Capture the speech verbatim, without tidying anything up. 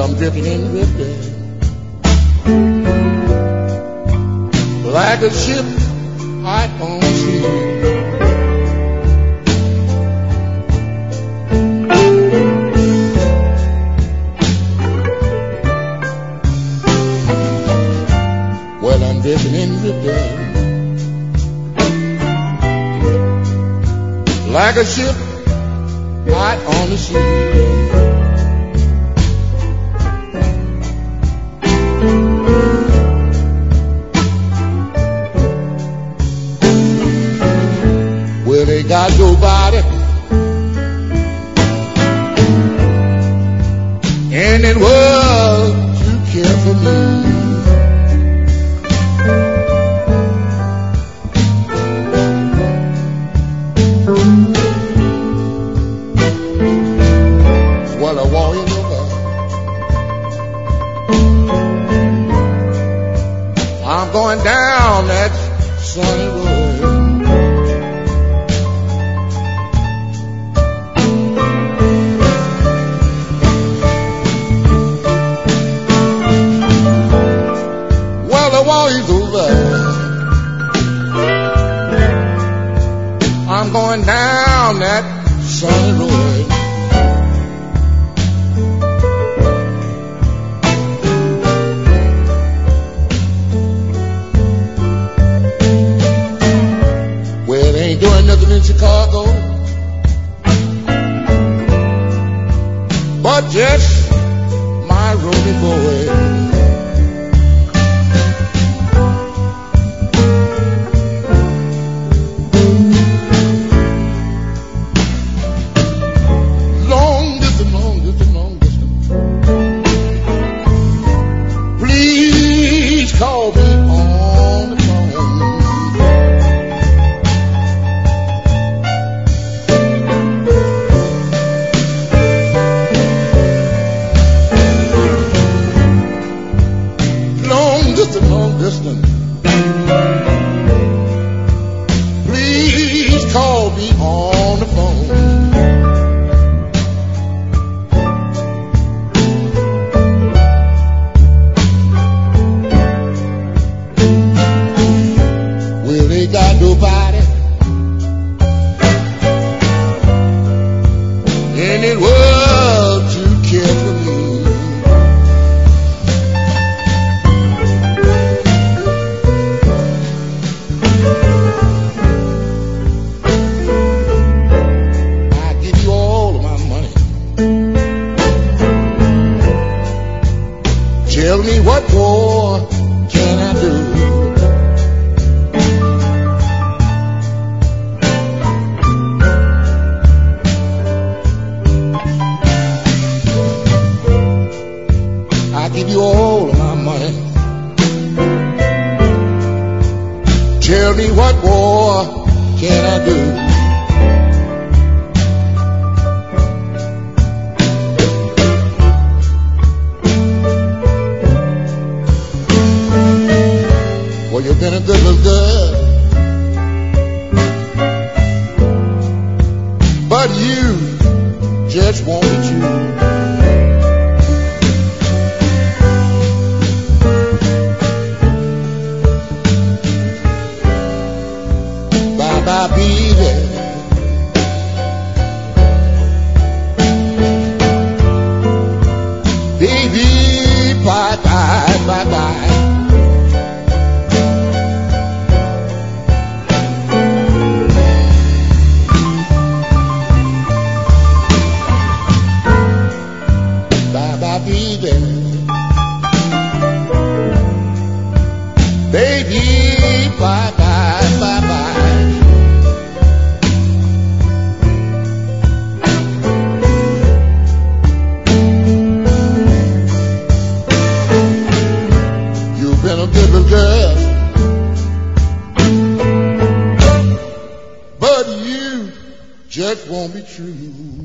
I'm drifting and drifting like a ship out on the sea. Well, I'm drifting and drifting like a ship out on the sea. Well, they got nobody in the world to care for me. Well, I want you nobody. I'm going down that sunny road. I'm going down that sunny road. Well, they ain't doing nothing in Chicago but just my roadie boy. Call me on the phone. Long distance, long distance. Please call me on the phone. Got nobody in the world to care for me. I give you all of my money. Tell me what more can I do? I give you all of my money. Tell me what more can I do? Well, you've been a good little girl, but you just won't be true. Bye, baby. Baby, bye, bye, bye, bye. Bye, bye, baby. Baby, bye, bye, bye, bye. Girl, but you just won't be true.